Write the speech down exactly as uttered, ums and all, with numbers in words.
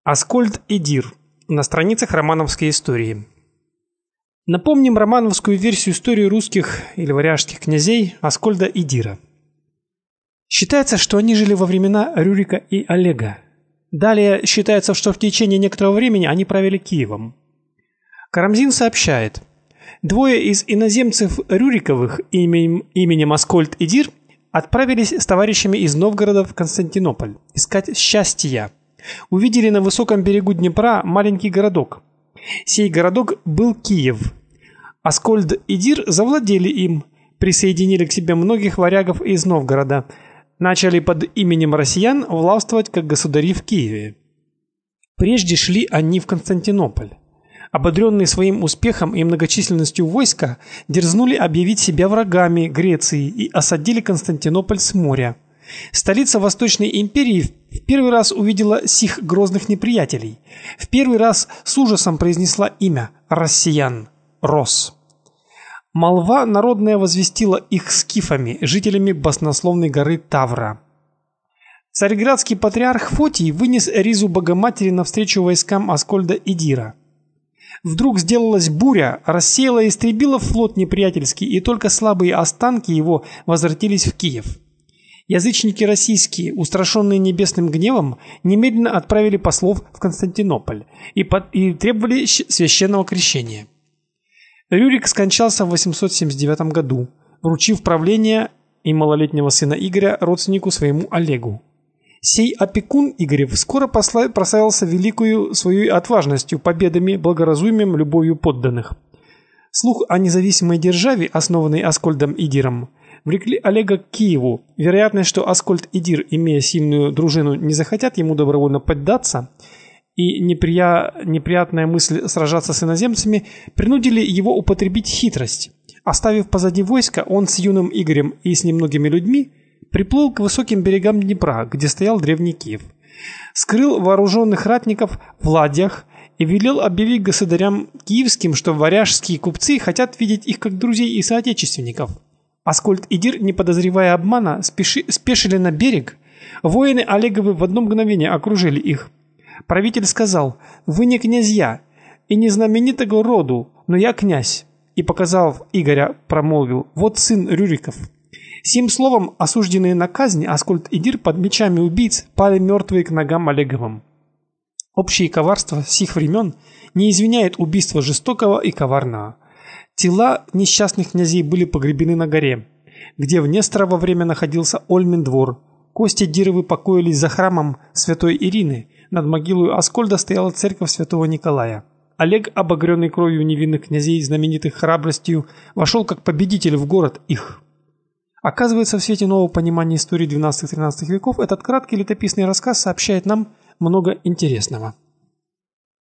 Аскольд-Эдир на страницах романовской истории. Напомним романовскую версию истории русских или варяжских князей Аскольда-Эдира. Считается, что они жили во времена Рюрика и Олега. Далее считается, что в течение некоторого времени они правили Киевом. Карамзин сообщает: двое из иноземцев Рюриковых именем, именем Аскольд-Эдир отправились с товарищами из Новгорода в Константинополь искать счастья. Увидели на высоком берегу Днепра маленький городок. Сей городок был Киев. Аскольд-Эдир завладели им, присоединили к себе многих варягов из Новгорода, начали под именем россиян властвовать как государи в Киеве. Прежде шли они в Константинополь. Ободренные своим успехом и многочисленностью войска, дерзнули объявить себя врагами Греции и осадили Константинополь с моря. Столица Восточной империи в первый раз увидела сих грозных неприятелей. В первый раз с ужасом произнесла имя россиян Рос. Молва народная возвестила их скифами, жителями баснословной горы Тавра. Царьградский патриарх Фотий вынес ризу Богоматери навстречу войскам Аскольда-Эдира. Вдруг сделалась буря, рассеяла и истребила флот неприятельский, и только слабые останки его возвратились в Киев. Язычники российские, устрашенные небесным гневом, немедленно отправили послов в Константинополь и, под, и требовали священного крещения. Рюрик скончался в восемьсот семьдесят девятом году, вручив правление и малолетнего сына Игоря родственнику своему Олегу. Сей опекун Игорев скоро прославился великою своей отважностью, победами, благоразумием, любовью подданных. Слух о независимой державе, основанной Аскольдом-Эдиром, влекли Олега к Киеву. Вероятность, что Аскольд-Эдир, имея сильную дружину, не захотят ему добровольно поддаться, и неприя... неприятная мысль сражаться с иноземцами принудили его употребить хитрость. Оставив позади войска, он с юным Игорем и с немногими людьми приплыл к высоким берегам Днепра, где стоял древний Киев. Скрыл вооруженных ратников в ладьях и велел объявить государям киевским, что варяжские купцы хотят видеть их как друзей и соотечественников. Аскольд-Эдир, не подозревая обмана, спеши, спешили на берег. Воины Олеговы в одно мгновение окружили их. Правитель сказал: «Вы не князья и не знаменитого роду, но я князь», и, показав Игоря, промолвил: «Вот сын Рюриков». Сим словом осужденные на казнь Аскольд-Эдир под мечами убийц пали мертвые к ногам Олеговым. Общее коварство сих времен не извиняет убийства жестокого и коварного. Тела несчастных князей были погребены на горе, где в Несторово время находился Ольмин двор. Кости Эдировы покоились за храмом святой Ирины. Над могилой Аскольда стояла церковь святого Николая. Олег, обогренный кровью невинных князей, знаменитых храбростью, вошел как победитель в город их. Оказывается, в свете нового понимания истории двенадцатого-тринадцатого веков этот краткий летописный рассказ сообщает нам много интересного.